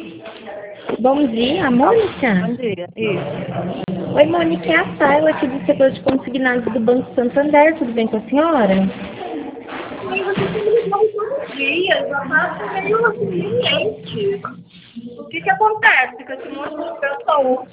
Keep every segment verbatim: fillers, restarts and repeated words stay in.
Bom dia, Mônica. Bom dia, isso. Oi, Mônica, é a Tayla aqui do setor de consignados do Banco Santander. Tudo bem com a senhora? Sim, você tem me ligado todos dias, já tá meio inconveniente. O que que acontece com esse monte de situação?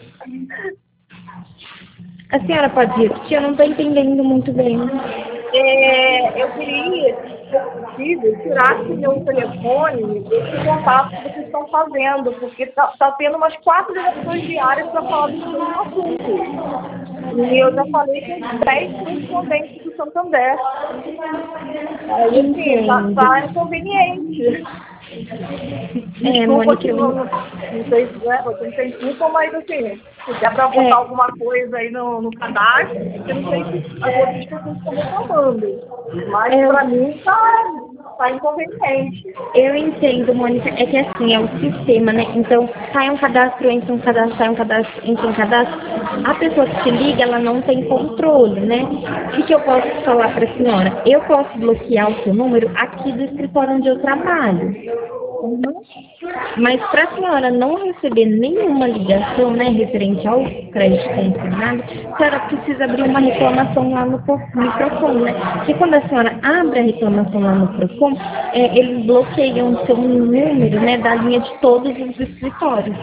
A senhora pode repetir? Eu não estou entendendo muito bem. É, eu queria, se for possível, tirar do meu telefone esse contato que vocês estão fazendo, porque tá, tá tendo umas quatro ligações diárias para falar do mesmo assunto. E eu já falei com dez correspondentes do Santander. Aí, assim, tá, Entendo. tá inconveniente. É, Desculpa Mônica, que eu... não, não não sei, né, você não tem culpa, mas assim, se der para botar É, alguma coisa aí no, no cadastro, porque eu não sei se as outras pessoas estão reclamando. Mas é, para mim tá, tá inconveniente. eu entendo, Mônica. É que assim, é o sistema, né? Então, sai um cadastro, entra um cadastro, sai um cadastro, entra um cadastro. A pessoa que te liga, ela não tem controle, né? O que, que eu posso falar para a senhora? Eu posso bloquear o seu número aqui do escritório onde eu trabalho. Uhum. Mas para a senhora não receber nenhuma ligação, né, referente ao crédito consignado, a senhora precisa abrir uma reclamação lá no, Pro- no Procon, né? Porque quando a senhora abre a reclamação lá no Procon, é, eles bloqueiam o seu número, né, da linha de todos os escritórios.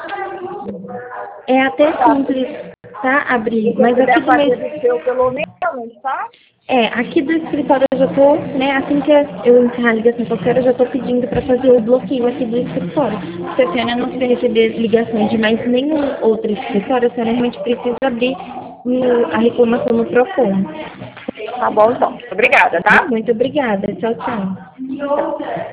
É até Tá, simples, tá, se abrir, você mas aqui puder do meu... fazer do seu pelo menos, tá? É, aqui do escritório eu já tô, né, assim que eu encerrar a ligação com a senhora, eu já tô pedindo para fazer o bloqueio aqui do escritório. Se a senhora não quiser receber ligações de mais nenhum outro escritório, a senhora realmente precisa abrir no- a reclamação no Procon. Tá bom, então. Obrigada, tá? Muito obrigada. Tchau, tchau. Tchau.